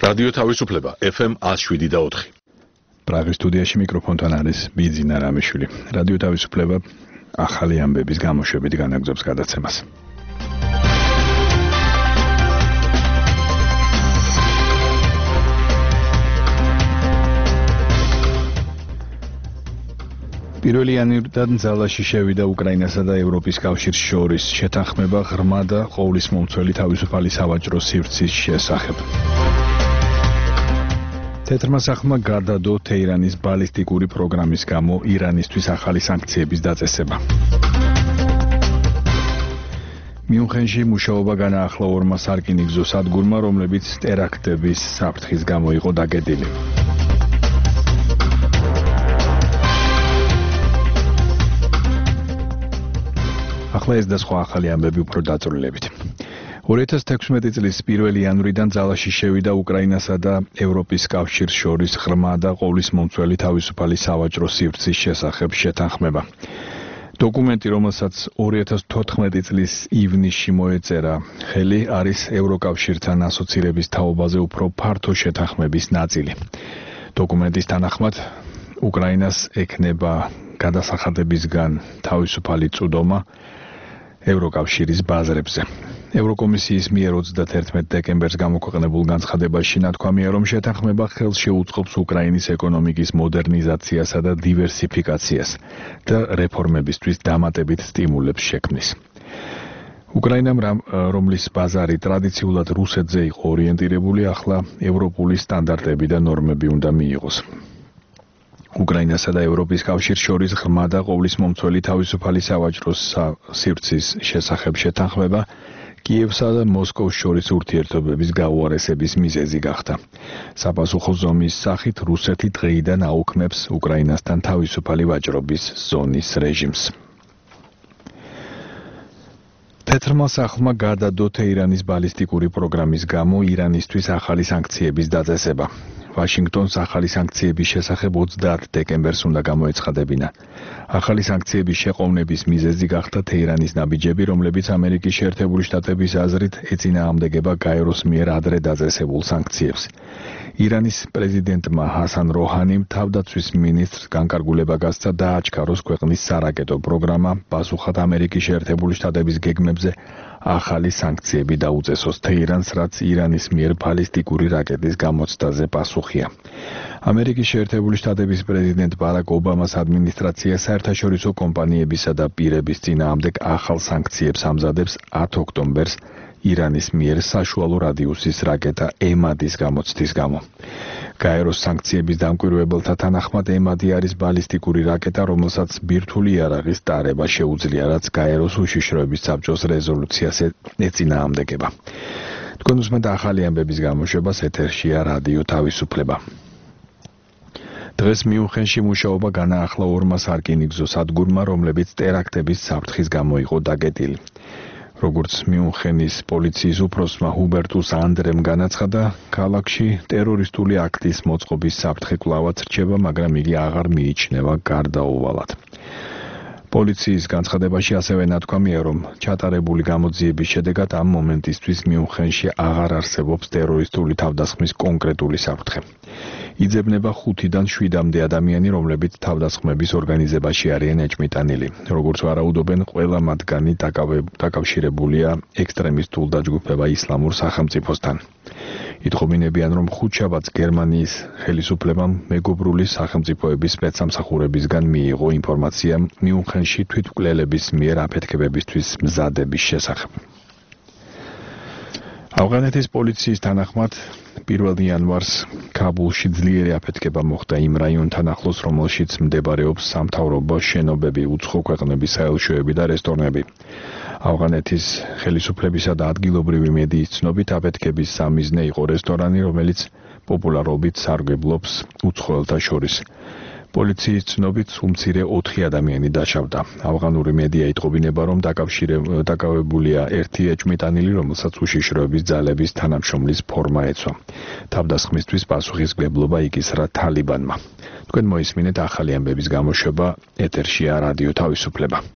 რადიო თავისუფლება FM 107.4. პრაღის სტუდიაში მიკროფონთან არის ბიძინა რამიშვილი. რადიო თავისუფლება ახალი ამბების გამოშვებით განაგრძობს გადაცემას. პირველი იანვრიდან ძალაში შევიდა უკრაინასა და ევროპის კავშირის შორის შეთანხმება ღრმა და ყოვლისმომცველი თავისუფალი სავაჭრო სივრცის შესახებ. თეთრმა სახლმა გადადო თეირანის ბალისტიკური პროგრამის გამო ირანისთვის ახალი სანქციების დაწესება. მიუნხენში მუშაობა განაახლა ორმა სარკინიგზო სადგურმა, რომლებიც ტერაქტების საფრთხის გამო იყო დაგედილი. ახლა ეს და სხვა ახალი ამბები უფრო დაწვრილებით. 2016 წლის 1 იანვრიდან ძალაში შევიდა უკრაინასა და ევროპის კავშირის შორის ღრმა და ყოვლისმომცველი თავისუფალი სავაჭრო სივრცის შესახებ შეთანხმება. დოკუმენტი, რომელსაც 2014 წლის ივნისში მოეწერა ხელი, არის ევროკავშირთან ასოცირების თაობაზე უფრო ფართო შეთანხმების ნაწილი. დოკუმენტის თანახმად, უკრაინას ექნება გადასახადებისგან თავისუფალი წვდომა ევროკავშირის ბაზრებზე. ევროკომისიის მიერ 31 დეკემბერს გამოქვეყნებულ განცხადებაში ნათქვამია, რომ შეთანხმება ხელს შეუწყობს უკრაინის ეკონომიკის მოდერნიზაციასა და დივერსიფიკაციას და რეფორმებისთვის დამატებით სტიმულებს შექმნის. უკრაინამ, რომლის ბაზარი ტრადიციულად რუსეთზე იყო ორიენტირებული, ახლა ევროპული სტანდარტები და ნორმები უნდა მიიღოს. უკრაინასა და ევროპის კავშირის შორის ღრმა და ყოვლისმომცველი თავისუფალი სავაჭრო სივრცის შესახებ შეთანხმება კიევსა და მოსკოვს შორის ურთიერთობების გაუარესების მიზეზი გახდა. საპასუხო ზომის სახით რუსეთი დღეიდან აუქმებს უკრაინასთან თავისუფალი ვაჭრობის ზონის რეჟიმს. თეთრმა სახლმა გადადო თეირანის ბალისტიკური პროგრამის გამო ირანისთვის ახალი სანქციების დაწესება. ვაშინგტონს ახალი სანქციების შესახებ 30 დეკემბერს უნდა გამოეცხადებინა. ახალი სანქციების შეყოვნების მიზეზი გახდა თეირანის ნაბიჯები, რომლებიც ამერიკის შეერთებული შტატების აზრით ეწინააღმდეგება გაეროს მიერ ადრე დაწესებულ სანქციებს. ირანის პრეზიდენტმა ჰასან როჰანიმ თავდაცვის მინისტრს განკარგულება გასცა დააჩქაროს ქვეყნის სარაკეტო პროგრამა, პასუხად ამერიკის შეერთებული შტატების გეგმებზე ახალი სანქციები დაუწესოს თეირანს, რაც ირანის მიერ ბალისტიკური რაკეტის გამოცდაზე პასუხია. ამერიკის შეერთებული შტატების პრეზიდენტ ბარაკ ობამას ადმინისტრაცია საერთაშორისო კომპანიებისა და პირების წინააღმდეგ ახალ სანქციებს ამზადებს 10 ოქტომბერს ირანის მიერ საშუალო რადიუსის რაკეტა ემადის გამოცდის გამო. გაეროს სანქციების დამკვირვებელთა თანახმად ემადი არის ბალისტიკური რაკეტა, რომელსაც ბირთვული იარაღის ტარება შეუძლია, რაც გაეროს უშიშროების საბჭოს რეზოლუციას ეწინააღმდეგება. თქვენ უსმენთ ახალი ამბების გამოშვებას, ეთერშია რადიო თავისუფლება. დღეს მიუნხენში მუშაობა განაახლა ორმა სარკინიგზო სადგურმა, რომლებიც ტერაქტების საფრთხის გამო იყო დაგედილი. როგორც მიუნხენის პოლიციის უფროსმა ჰუბერტუს ანდრემ განაცხადა, ქალაქში ტერორისტული აქტის მოწყობის საფრთხე კვლავაც რჩება, მაგრამ იგი აღარ მიიჩნევა გარდაუვალად. პოლიციის განცხადებაში ასევე ნათქვამია, რომ ჩატარებული გამოძიების შედეგად ამ მომენტისთვის მიუნხენში აღარ არსებობს ტერორისტული თავდასხმის კონკრეტული საფრთხე. იძებნება 5-დან 7-მდე ადამიანი, რომლებიც თავდასხმების ორგანიზებაში არიან ეჭმიტანილი. როგორც ვარაუდობენ, ყველა მათგანი დაკავშირებულია ექსტრემისტულ დაჯგუფება ისლამურ სახელმწიფოსთან. იტყობინებიან, რომ ხუთშაბათს გერმანიის ხელისუფლებამ მეგობრული სახელმწიფოების სპეცსამსახურებისგან მიიღო ინფორმაცია მიუნხენში თვითმკვლელების მიერ აფეთქებებისთვის მზადების შესახებ. ავღანეთის პოლიციის თანახმად 1 იანვარს ქაბულში ძლიერი აფეთქება მოხდა იმ რაიონთან ახლოს, რომელშიც მდებარეობს სამთავრობო შენობები, უცხო ქვეყნების საელჩოები და რესტორნები. ავღანეთის ხელისუფლებისა და ადგილობრივი მედიის ცნობით, აფეთქების სამიზნე იყო რესტორანი, რომელიც პოპულარობით სარგებლობს უცხოელთა შორის. პოლიციის ცნობით უმცირე 4 ადამიანი დაშავდა. ავღანური მედია იტყობინება, რომ დაკავებულია ერთი ეჭმიტანილი, რომელსაც უშიშროების ძალების თანამშრომლის ფორმა ეცვა. თავდასხმისთვის პასუხისმგებლობა იკისრა თალიბანმა. თქვენ მოისმინეთ ახალი ამბების გამოშვება, ეთერშია რადიო თავისუფლება.